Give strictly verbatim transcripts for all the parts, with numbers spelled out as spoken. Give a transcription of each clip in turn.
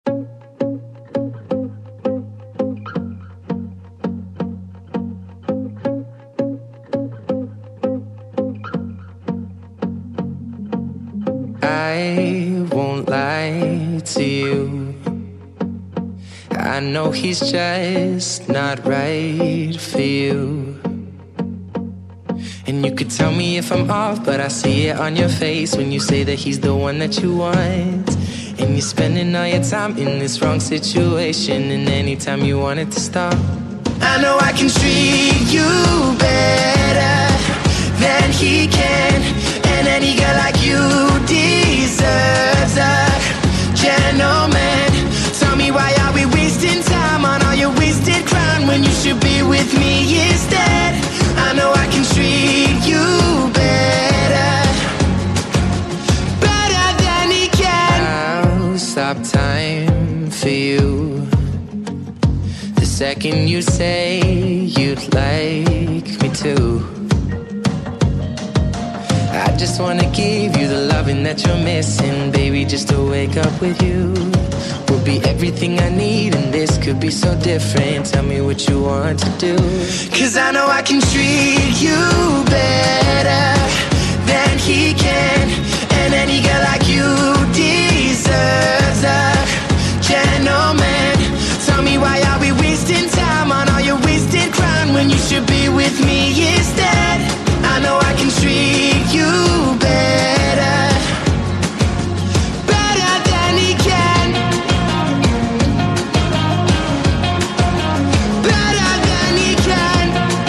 I won't lie to you. I know he's just not right for you. And you could tell me if I'm off, but I see it on your face when you say that he's the one that you want. And you're spending all your time in this wrong situation, and anytime you want it to stop, I know I can treat you better than he can. And any girl like you deserves a gentleman. Tell me, why are we wasting time on all your wasted crown when you should be with me instead? I know I can treat you better, better than he can. I'll stop time for you the second you say you'd like me to. I just wanna give you the loving that you're missing, baby. Just to wake up with you will be everything I need, and this could be so different. Tell me what you want to do, 'cause I know I can treat you better than he can. And any girl like you deserves a gentleman. Tell me, why are we wasting time on all your wasted crown when you should be with me instead? I know I can treat you better, better than he can, better than he can.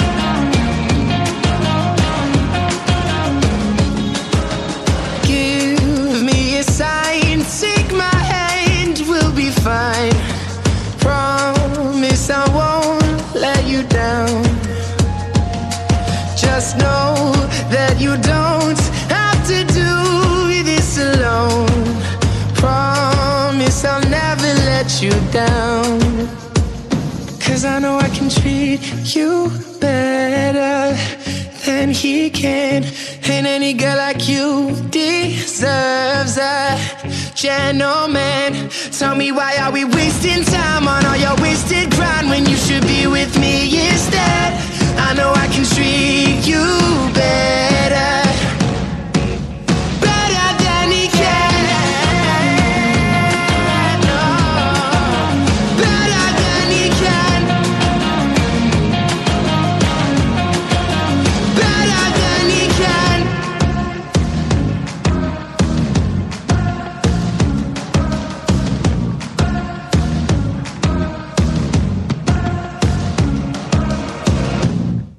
Give me a sign, take my hand, we'll be fine. Promise I won't let you down. Just know that you don't have to do this alone. Promise I'll never let you down, 'cause I know I can treat you better than he can. And any girl like you deserves a gentleman. Tell me, why are we wasting time